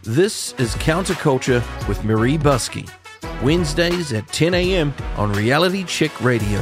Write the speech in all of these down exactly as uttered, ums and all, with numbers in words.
This is Counterculture with Marie Buskey, Wednesdays at ten a.m. on Reality Check Radio.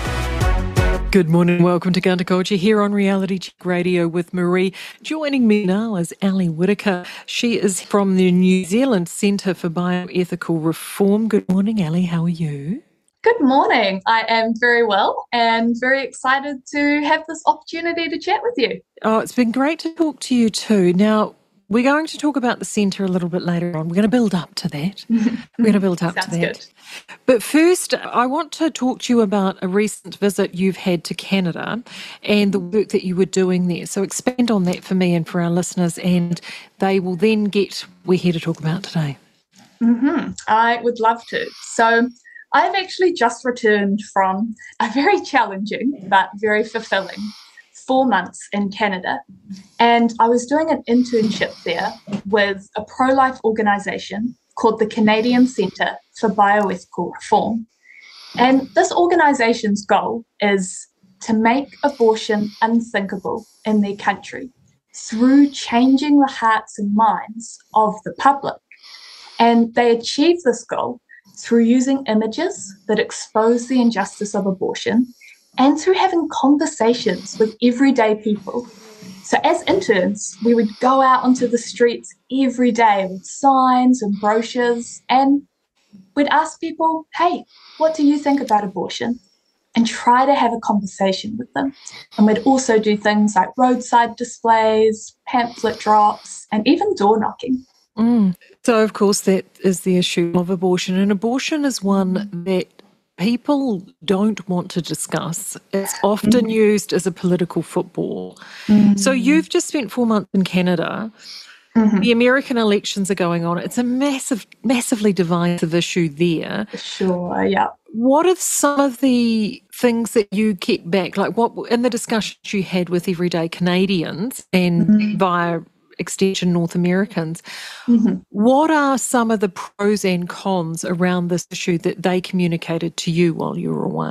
Good morning, welcome to Counterculture here on Reality Check Radio with Marie. Joining me now is Ali Whitaker. She is from the New Zealand Centre for Bioethical Reform. Good morning, Ali. How are you? Good morning. I am very well and very excited to have this opportunity to chat with you. Oh, it's been great to talk to you too. Now, we're going to talk about the centre a little bit later on. We're going to build up to that. We're going to build up Sounds to that. Good. But first, I want to talk to you about a recent visit you've had to Canada and the work that you were doing there. So expand on that for me and for our listeners, and they will then get what we're here to talk about today. Mm-hmm. I would love to. So I've actually just returned from a very challenging but very fulfilling four months in Canada. And I was doing an internship there with a pro-life organisation called the Canadian Centre for Bioethical Reform. And this organisation's goal is to make abortion unthinkable in their country through changing the hearts and minds of the public. And they achieve this goal through using images that expose the injustice of abortion and through having conversations with everyday people. So as interns, we would go out onto the streets every day with signs and brochures, and we'd ask people, hey, what do you think about abortion? And try to have a conversation with them. And we'd also do things like roadside displays, pamphlet drops, and even door knocking. Mm. So, of course, that is the issue of abortion. And abortion is one that people don't want to discuss. It's often mm-hmm. used as a political football. Mm-hmm. So you've just spent four months in Canada. Mm-hmm. The American elections are going on. It's a massive, massively divisive issue there. Sure, yeah. What are some of the things that you kept back? Like what in the discussions you had with everyday Canadians and mm-hmm. via extension North Americans, mm-hmm. what are some of the pros and cons around this issue that they communicated to you while you were away?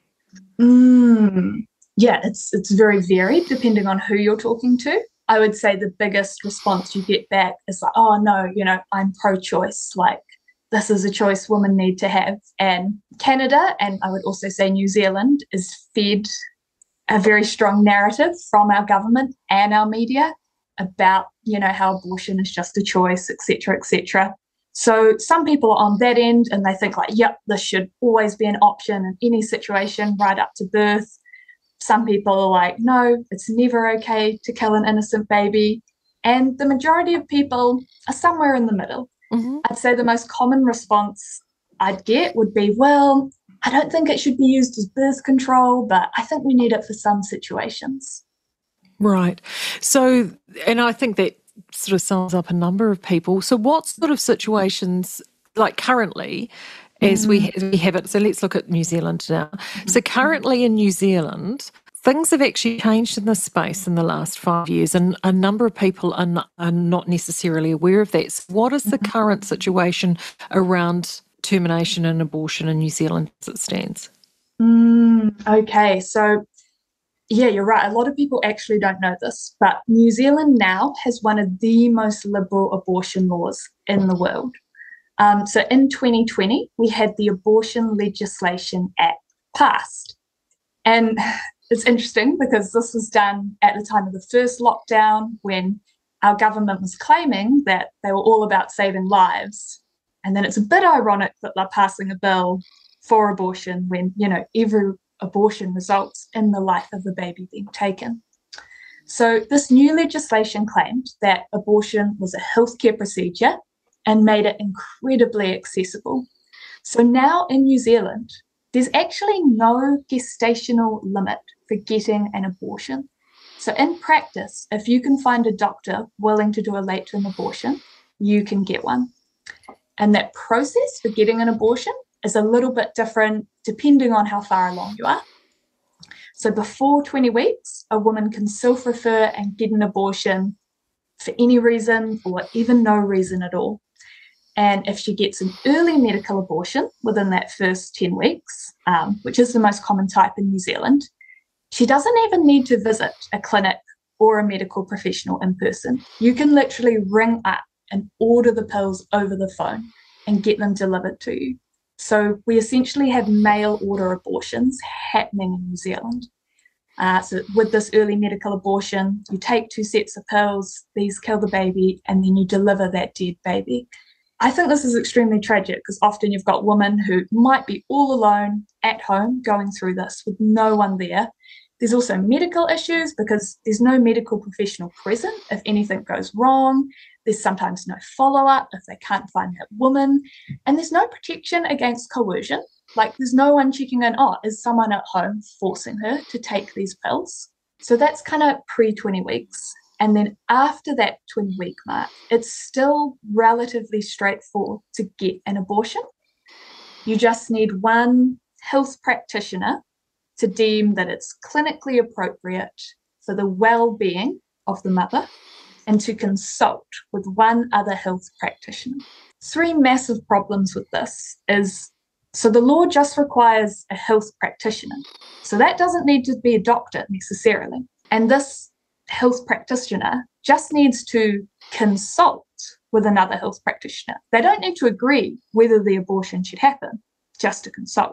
Mm, yeah, it's it's very varied depending on who you're talking to. I would say the biggest response you get back is like, oh no, you know, I'm pro-choice, like this is a choice women need to have. And Canada, and I would also say New Zealand, is fed a very strong narrative from our government and our media about, you know, how abortion is just a choice, et cetera, et cetera. So some people are on that end and they think like, yep, this should always be an option in any situation right up to birth. Some people are like, no, it's never okay to kill an innocent baby. And the majority of people are somewhere in the middle. Mm-hmm. I'd say the most common response I'd get would be, well, I don't think it should be used as birth control, but I think we need it for some situations. Right. So, and I think that sort of sums up a number of people. So what sort of situations, like currently, as mm-hmm. we, as we have it, so let's look at New Zealand now. Mm-hmm. So currently in New Zealand, things have actually changed in this space in the last five years, and a number of people are not, are not necessarily aware of that. So what is the mm-hmm. current situation around termination and abortion in New Zealand as it stands? Mm, okay, so yeah, you're right. A lot of people actually don't know this, but New Zealand now has one of the most liberal abortion laws in the world. Um, so in twenty twenty, we had the Abortion Legislation Act passed. And it's interesting because this was done at the time of the first lockdown when our government was claiming that they were all about saving lives. And then it's a bit ironic that they're passing a bill for abortion when, you know, every abortion results in the life of the baby being taken. So this new legislation claimed that abortion was a healthcare procedure and made it incredibly accessible. So now in New Zealand, there's actually no gestational limit for getting an abortion. So in practice, if you can find a doctor willing to do a late-term abortion, you can get one. And that process for getting an abortion is a little bit different depending on how far along you are. So before twenty weeks, a woman can self-refer and get an abortion for any reason or even no reason at all. And if she gets an early medical abortion within that first ten weeks, um, which is the most common type in New Zealand, she doesn't even need to visit a clinic or a medical professional in person. You can literally ring up and order the pills over the phone and get them delivered to you. So we essentially have mail order abortions happening in New Zealand. Uh, so with this early medical abortion, you take two sets of pills, these kill the baby, and then you deliver that dead baby. I think this is extremely tragic because often you've got women who might be all alone at home going through this with no one there. There's also medical issues because there's no medical professional present if anything goes wrong. There's sometimes no follow-up if they can't find that woman. And there's no protection against coercion. Like there's no one checking in, oh, is someone at home forcing her to take these pills? So that's kind of pre twenty weeks. And then after that twenty week mark, it's still relatively straightforward to get an abortion. You just need one health practitioner to deem that it's clinically appropriate for the well-being of the mother and to consult with one other health practitioner. Three massive problems with this is, so the law just requires a health practitioner. So that doesn't need to be a doctor necessarily. And this health practitioner just needs to consult with another health practitioner. They don't need to agree whether the abortion should happen, just to consult.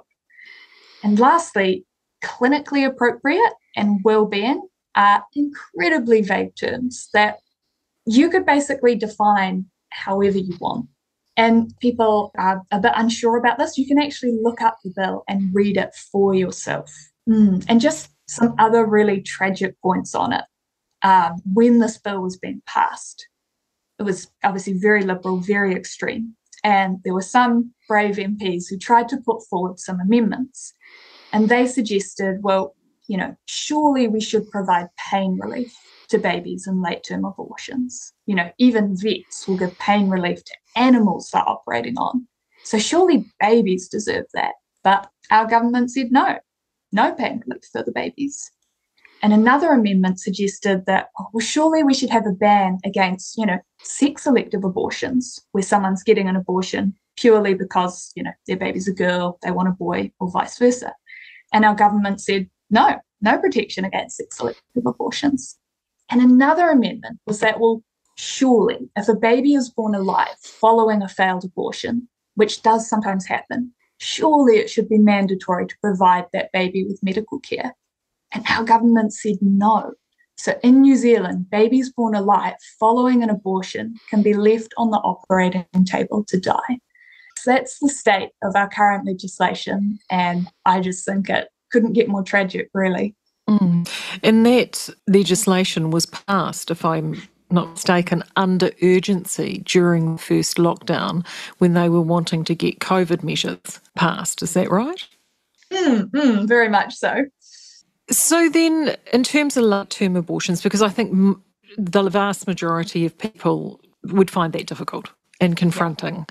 And lastly, clinically appropriate and well-being are incredibly vague terms that you could basically define however you want. And people are a bit unsure about this. You can actually look up the bill and read it for yourself. Mm. And just some other really tragic points on it. Um, when this bill was being passed, it was obviously very liberal, very extreme. And there were some brave M Ps who tried to put forward some amendments. And they suggested, well, you know, surely we should provide pain relief to babies in late-term abortions. You know, even vets will give pain relief to animals they're operating on. So surely babies deserve that. But our government said no, no pain relief for the babies. And another amendment suggested that, oh, well, surely we should have a ban against, you know, sex-selective abortions, where someone's getting an abortion purely because, you know, their baby's a girl, they want a boy, or vice versa. And our government said, no, no protection against sex-selective abortions. And another amendment was that, well, surely if a baby is born alive following a failed abortion, which does sometimes happen, surely it should be mandatory to provide that baby with medical care. And our government said no. So in New Zealand, babies born alive following an abortion can be left on the operating table to die. So that's the state of our current legislation, and I just think it couldn't get more tragic, really. Mm. And that legislation was passed, if I'm not mistaken, under urgency during the first lockdown when they were wanting to get COVID measures passed. Is that right? Mm, mm, very much so. So then, in terms of late-term abortions, because I think m- the vast majority of people would find that difficult and confronting, yeah.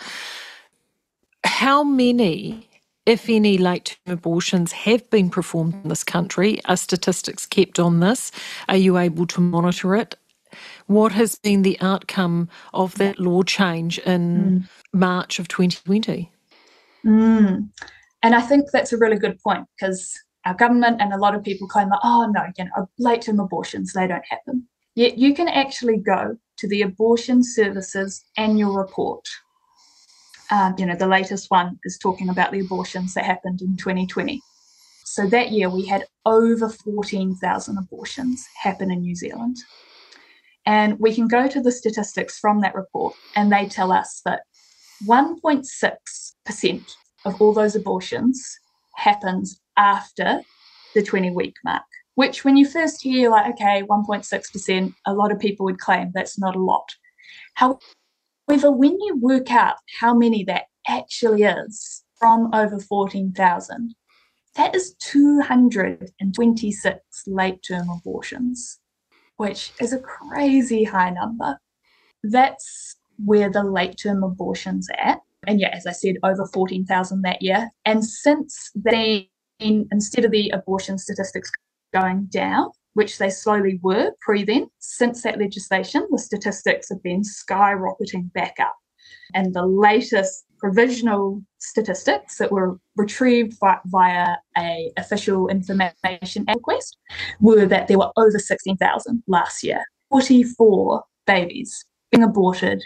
How many, if any, late-term abortions have been performed in this country? Are statistics kept on this? Are you able to monitor it? What has been the outcome of that law change in mm. March of twenty twenty? Mm. And I think that's a really good point, because our government and a lot of people claim that, oh, no, you know, late-term abortions, they don't happen. Yet you can actually go to the Abortion Services annual report. Um, you know, the latest one is talking about the abortions that happened in twenty twenty. So that year we had over fourteen thousand abortions happen in New Zealand. And we can go to the statistics from that report, and they tell us that one point six percent of all those abortions happens after the twenty-week mark, which when you first hear, you're like, okay, one point six percent, a lot of people would claim that's not a lot. However, when you work out how many that actually is from over fourteen thousand, that is two hundred twenty-six late-term abortions, which is a crazy high number. That's where the late-term abortions are at. And yeah, as I said, over fourteen thousand that year. And since then, instead of the abortion statistics going down, which they slowly were pre then, since that legislation, the statistics have been skyrocketing back up. And the latest provisional statistics that were retrieved via a official information request were that there were over sixteen thousand last year, forty-four babies being aborted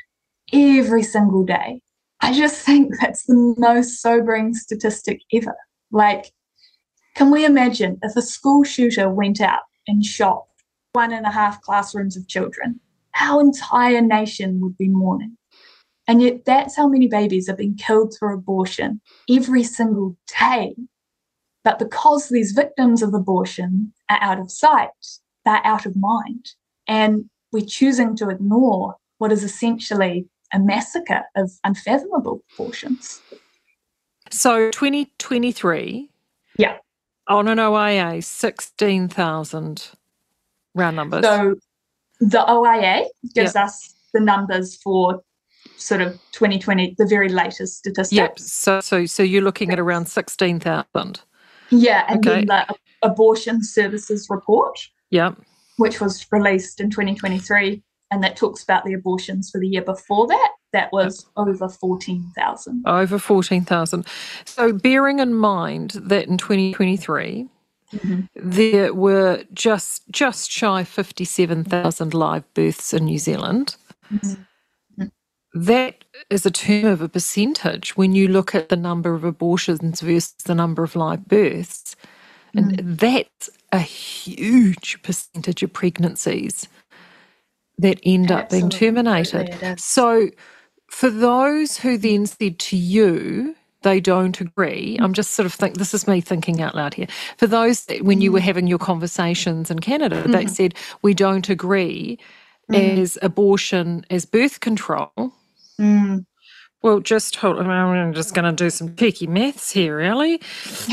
every single day. I just think that's the most sobering statistic ever. Like, can we imagine if a school shooter went out and shot one and a half classrooms of children? Our entire nation would be mourning. And yet that's how many babies are being killed through abortion every single day. But because these victims of abortion are out of sight, they're out of mind. And we're choosing to ignore what is essentially a massacre of unfathomable proportions. So twenty twenty-three, yeah, on an O I A, sixteen thousand round numbers. So the O I A gives yep. us the numbers for sort of twenty twenty, the very latest statistics. Yep. So, so, so you're looking at around sixteen thousand. Yeah, and okay. then the Abortion Services Report, yep. which was released in twenty twenty-three, and that talks about the abortions for the year before that. That was yep. over fourteen thousand. Over fourteen thousand. So bearing in mind that in twenty twenty-three, mm-hmm. there were just just shy fifty-seven thousand live births in New Zealand. Mm-hmm. That is a term of a percentage when you look at the number of abortions versus the number of live births. And mm. that's a huge percentage of pregnancies that end up Absolutely. being terminated. So for those who then said to you they don't agree, mm. I'm just sort of think this is me thinking out loud here. For those that when you were having your conversations in Canada, mm-hmm. they said we don't agree mm. as abortion as birth control. Mm. Well, just hold on. I'm just going to do some cheeky maths here, really.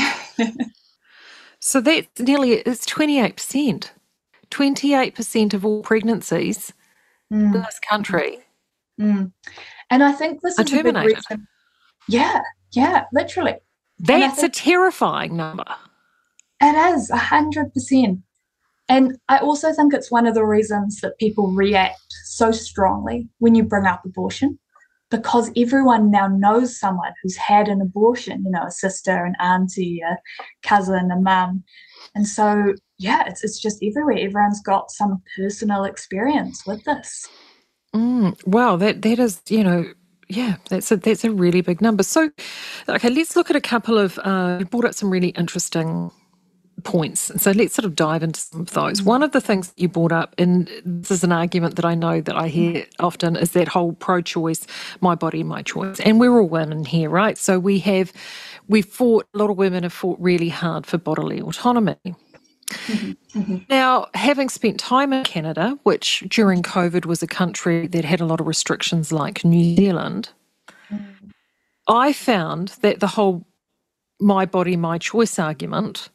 So that's nearly, it's twenty-eight percent. twenty-eight percent of all pregnancies mm. in this country mm. And I think this are is terminated. A big reason. Yeah, yeah, literally. That's a terrifying number. It is, one hundred percent. And I also think it's one of the reasons that people react so strongly when you bring up abortion, because everyone now knows someone who's had an abortion, you know, a sister, an auntie, a cousin, a mum. And so, yeah, it's it's just everywhere. Everyone's got some personal experience with this. Mm, wow, that that is, you know, yeah, that's a that's a really big number. So, okay, let's look at a couple of, uh, you brought up some really interesting points. So let's sort of dive into some of those. One of the things that you brought up, and this is an argument that I know that I hear often, is that whole pro-choice, my body, my choice. And we're all women here, right? So we have, we fought, a lot of women have fought really hard for bodily autonomy. Mm-hmm. Mm-hmm. Now, having spent time in Canada, which during COVID was a country that had a lot of restrictions like New Zealand, mm-hmm. I found that the whole my body, my choice argument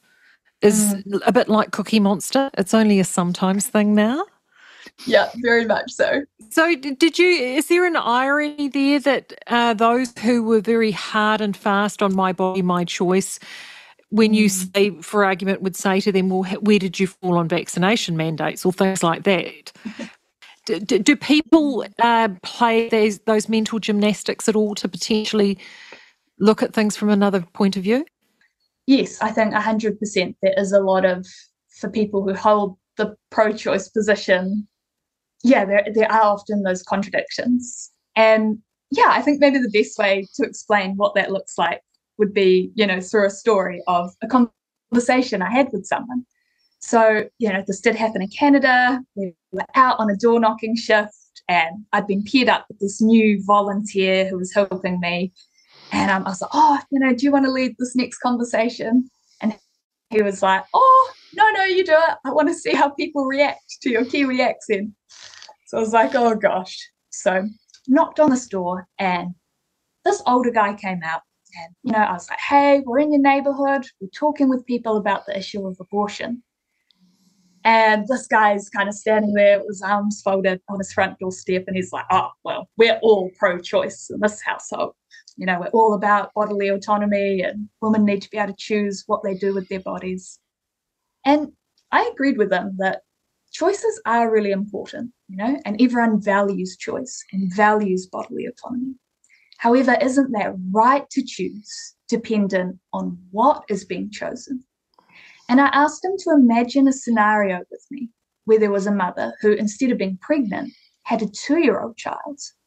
is mm. a bit like Cookie Monster. It's only a sometimes thing now. Yeah, very much so. So did you, is there an irony there that uh, those who were very hard and fast on my body, my choice, when mm. you say, for argument, would say to them, well, where did you fall on vaccination mandates or things like that? do, do, do people uh, play those, those mental gymnastics at all to potentially look at things from another point of view? Yes, I think one hundred percent. There is a lot of, for people who hold the pro-choice position, yeah, there there are often those contradictions. And yeah, I think maybe the best way to explain what that looks like would be, you know, through a story of a conversation I had with someone. So, you know, this did happen in Canada. We were out on a door knocking shift and I'd been paired up with this new volunteer who was helping me. And um, I was like, oh, you know, do you want to lead this next conversation? And he was like, oh, no, no, you do it. I want to see how people react to your Kiwi accent. So I was like, oh, gosh. So knocked on this door and this older guy came out. And, you know, I was like, hey, we're in your neighborhood. We're talking with people about the issue of abortion. And this guy's kind of standing there with his arms folded on his front doorstep. And he's like, oh, well, we're all pro-choice in this household. You know, we're all about bodily autonomy and women need to be able to choose what they do with their bodies. And I agreed with them that choices are really important, you know, and everyone values choice and values bodily autonomy. However, isn't that right to choose dependent on what is being chosen? And I asked him to imagine a scenario with me where there was a mother who, instead of being pregnant, had a two-year-old child.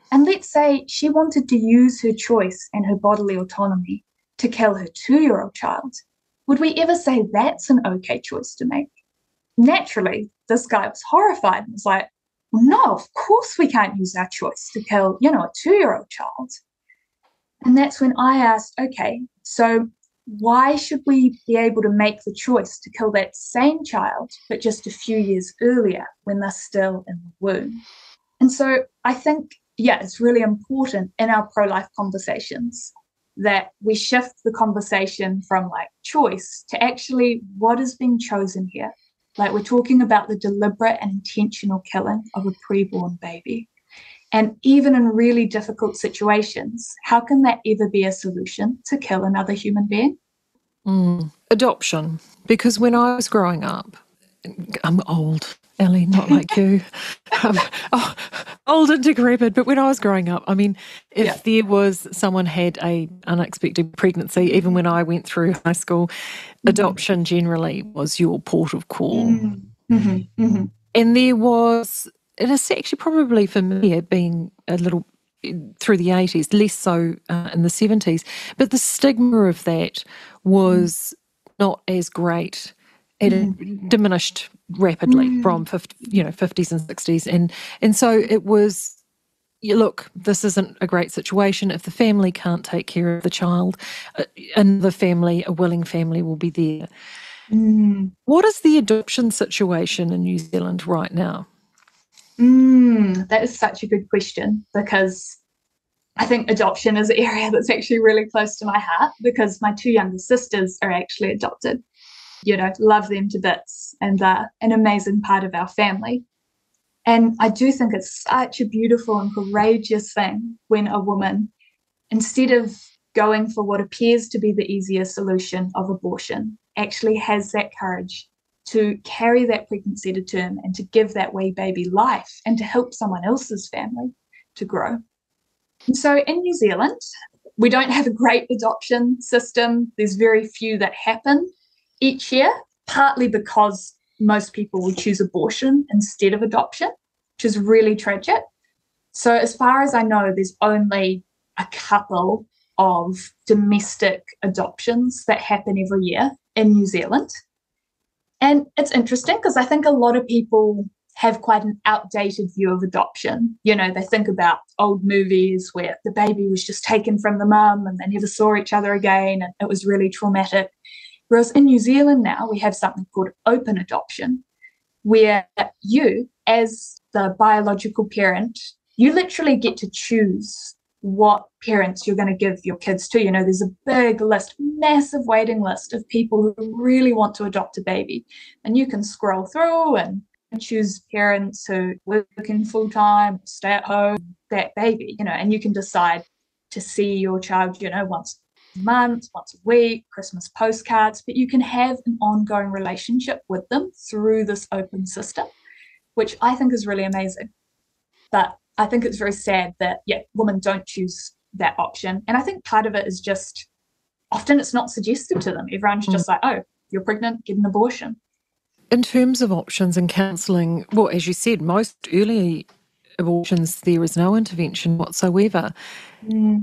And let's say she wanted to use her choice and her bodily autonomy to kill her two-year-old child. Would we ever say that's an okay choice to make? Naturally, this guy was horrified and was like, well, no, of course we can't use our choice to kill, you know, a two-year-old child. And that's when I asked, okay, so why should we be able to make the choice to kill that same child, but just a few years earlier when they're still in the womb? And so I think, yeah, it's really important in our pro-life conversations that we shift the conversation from like choice to actually what is being chosen here. Like we're talking about the deliberate and intentional killing of a preborn baby. And even in really difficult situations, how can that ever be a solution to kill another human being? Mm. Adoption. Because when I was growing up, I'm old, Ellie, not like you. Um, oh, old and decrepit. But when I was growing up, I mean, if yeah. there was someone had a unexpected pregnancy, even when I went through high school, mm-hmm. adoption generally was your port of call. Mm-hmm. Mm-hmm. And there was, and it's actually probably for me, it being a little through the eighties, less so uh, in the seventies, but the stigma of that was not as great. It mm. diminished rapidly mm. from fifty, you know, fifties and sixties. And, and so it was, you look, this isn't a great situation. If the family can't take care of the child, uh, another family, a willing family will be there. Mm. What is the adoption situation in New Zealand right now? Mm, that is such a good question, because I think adoption is an area that's actually really close to my heart, because my two younger sisters are actually adopted. You know, love them to bits, and they're an amazing part of our family. And I do think it's such a beautiful and courageous thing when a woman, instead of going for what appears to be the easier solution of abortion, actually has that courage to carry that pregnancy to term and to give that wee baby life and to help someone else's family to grow. And so in New Zealand, we don't have a great adoption system. There's very few that happen each year, partly because most people will choose abortion instead of adoption, which is really tragic. So as far as I know, there's only a couple of domestic adoptions that happen every year in New Zealand. And it's interesting because I think a lot of people have quite an outdated view of adoption. You know, they think about old movies where the baby was just taken from the mum and they never saw each other again, and it was really traumatic. Whereas in New Zealand now, we have something called open adoption, where you, as the biological parent, you literally get to choose what parents you're going to give your kids to. You know, there's a big list, massive waiting list of people who really want to adopt a baby. And you can scroll through and choose parents who are working full-time, stay at home, that baby, you know, and you can decide to see your child, you know, once a month, once a week, Christmas postcards, but you can have an ongoing relationship with them through this open system, which I think is really amazing. But I think it's very sad that, yeah, women don't choose that option. And I think part of it is just often it's not suggested to them. Everyone's just like, oh, you're pregnant, get an abortion. In terms of options and counselling, well, as you said, most early abortions, there is no intervention whatsoever. Mm.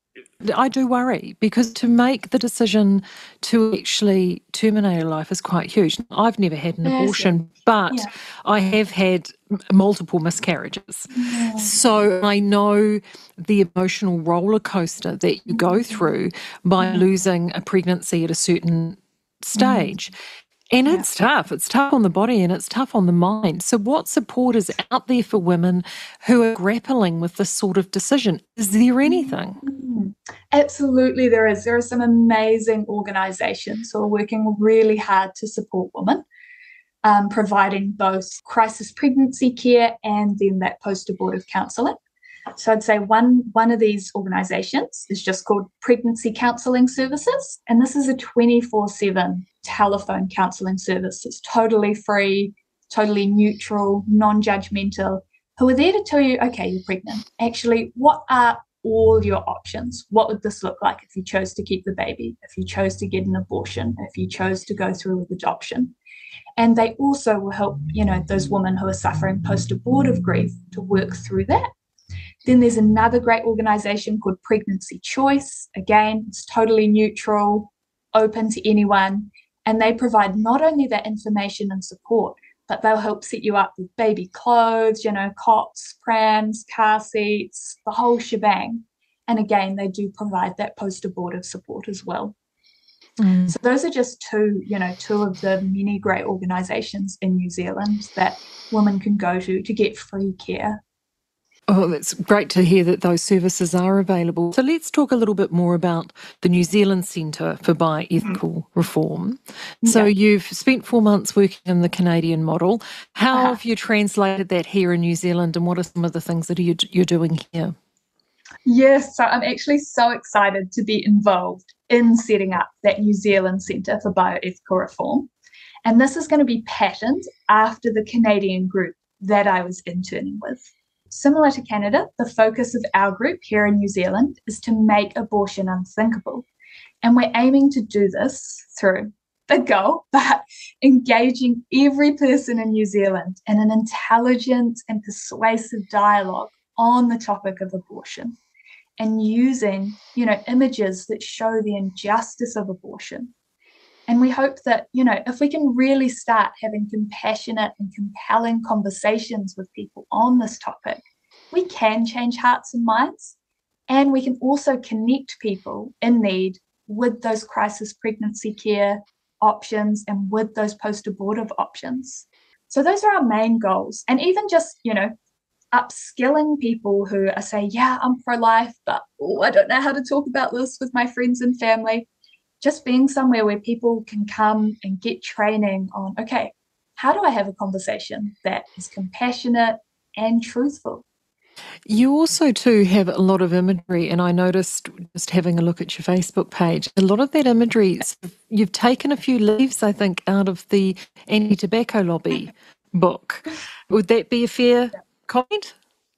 I do worry, because to make the decision to actually terminate a life is quite huge. I've never had an yes, abortion, but yeah. I have had multiple miscarriages. Yeah. So I know the emotional roller coaster that you go through by yeah. losing a pregnancy at a certain stage. Mm. And yeah. it's tough. It's tough on the body and it's tough on the mind. So what support is out there for women who are grappling with this sort of decision? Is there anything? Mm, absolutely there is. There are some amazing organisations who are working really hard to support women, um, providing both crisis pregnancy care and then that post-abortive counselling. So I'd say one, one of these organisations is just called Pregnancy Counselling Services, and this is a twenty-four seven telephone counselling service. It's totally free, totally neutral, non-judgmental, who are there to tell you, okay, you're pregnant. Actually, what are all your options? What would this look like if you chose to keep the baby, if you chose to get an abortion, if you chose to go through with adoption? And they also will help, you know, those women who are suffering post-abortive grief to work through that. Then there's another great organisation called Pregnancy Choice. Again, it's totally neutral, open to anyone, and they provide not only that information and support, but they'll help set you up with baby clothes, you know, cots, prams, car seats, the whole shebang. And again, they do provide that post-abortive support as well. Mm. So those are just two, you know, two of the many great organisations in New Zealand that women can go to to get free care. Oh, that's great to hear that those services are available. So let's talk a little bit more about the New Zealand Centre for Bioethical mm. Reform. So yeah. You've spent four months working in the Canadian model. How uh-huh. have you translated that here in New Zealand, and what are some of the things that you're doing here? Yes, so I'm actually so excited to be involved in setting up that New Zealand Centre for Bioethical Reform. And this is going to be patterned after the Canadian group that I was interning with. Similar to Canada, the focus of our group here in New Zealand is to make abortion unthinkable. And we're aiming to do this through, big goal, but engaging every person in New Zealand in an intelligent and persuasive dialogue on the topic of abortion, and using, you know, images that show the injustice of abortion. And we hope that, you know, if we can really start having compassionate and compelling conversations with people on this topic, we can change hearts and minds, and we can also connect people in need with those crisis pregnancy care options and with those post-abortive options. So those are our main goals. And even just, you know, upskilling people who are saying, yeah, I'm pro-life, but oh, I don't know how to talk about this with my friends and family. Just being somewhere where people can come and get training on, okay, how do I have a conversation that is compassionate and truthful? You also, too, have a lot of imagery, and I noticed just having a look at your Facebook page, a lot of that imagery, you've taken a few leaves, I think, out of the anti-tobacco lobby book. Would that be a fair comment?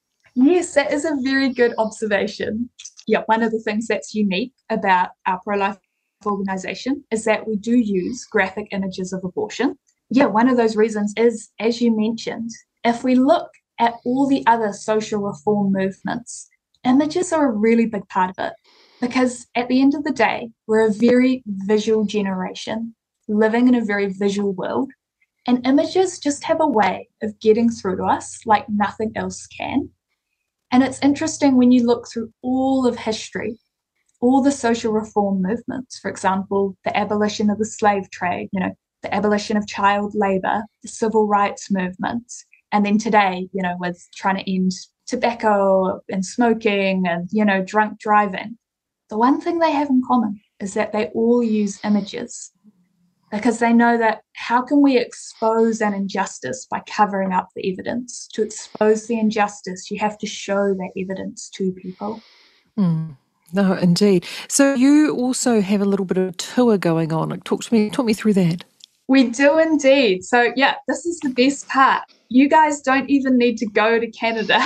Yes, that is a very good observation. Yeah, one of the things that's unique about our pro-life organisation is that we do use graphic images of abortion. Yeah, one of those reasons is, as you mentioned, if we look at all the other social reform movements, images are a really big part of it, because at the end of the day, we're a very visual generation living in a very visual world, and images just have a way of getting through to us like nothing else can. And it's interesting when you look through all of history, all the social reform movements, for example, the abolition of the slave trade, you know, the abolition of child labour, the civil rights movements, and then today, you know, with trying to end tobacco and smoking and, you know, drunk driving. The one thing they have in common is that they all use images, because they know that how can we expose an injustice by covering up the evidence? To expose the injustice, you have to show that evidence to people. Mm. No, indeed. So you also have a little bit of a tour going on. Talk to me, talk me through that. We do indeed. So yeah, this is the best part. You guys don't even need to go to Canada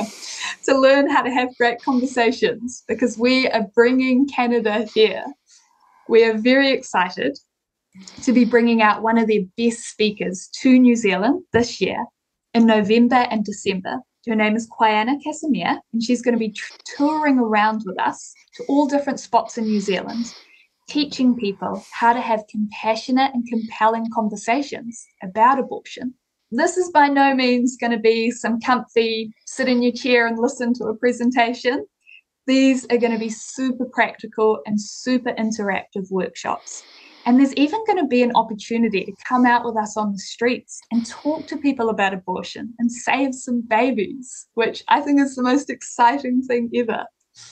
to learn how to have great conversations, because we are bringing Canada here. We are very excited to be bringing out one of their best speakers to New Zealand this year in November and December. Her name is Quiana Casimir, and she's going to be t- touring around with us to all different spots in New Zealand, teaching people how to have compassionate and compelling conversations about abortion. This is by no means going to be some comfy, sit in your chair and listen to a presentation. These are going to be super practical and super interactive workshops. And there's even going to be an opportunity to come out with us on the streets and talk to people about abortion and save some babies, which I think is the most exciting thing ever.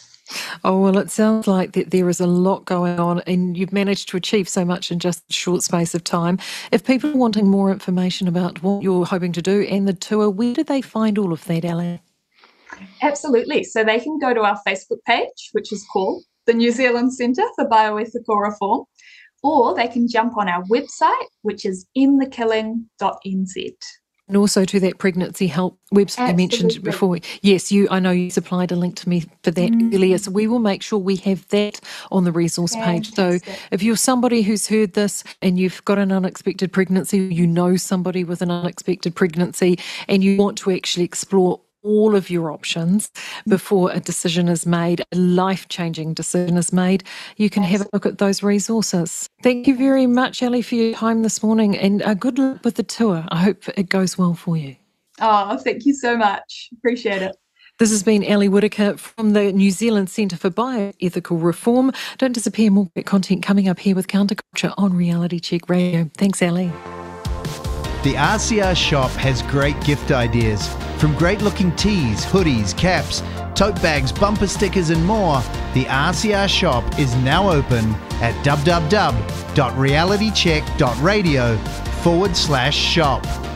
Oh, well, it sounds like that there is a lot going on, and you've managed to achieve so much in just a short space of time. If people are wanting more information about what you're hoping to do and the tour, where do they find all of that, Ellie? Absolutely. So they can go to our Facebook page, which is called the New Zealand Centre for Bioethical Reform, or they can jump on our website, which is end the killing dot n z. And also to that pregnancy help website Absolutely. You mentioned before. Yes, you. I know you supplied a link to me for that mm. earlier, so we will make sure we have that on the resource Fantastic. Page. So if you're somebody who's heard this and you've got an unexpected pregnancy, you know somebody with an unexpected pregnancy, and you want to actually explore all of your options before a decision is made, a life-changing decision is made, you can have a look at those resources. Thank you very much, Ali, for your time this morning, and uh, good luck with the tour. I hope it goes well for you. Oh, thank you so much. Appreciate it. This has been Ali Whittaker from the New Zealand Centre for Bioethical Reform. Don't disappear, more great content coming up here with Counterculture on Reality Check Radio. Thanks, Ali. The R C R shop has great gift ideas. From great-looking tees, hoodies, caps, tote bags, bumper stickers and more, the R C R shop is now open at www.realitycheck.radio forward slash shop.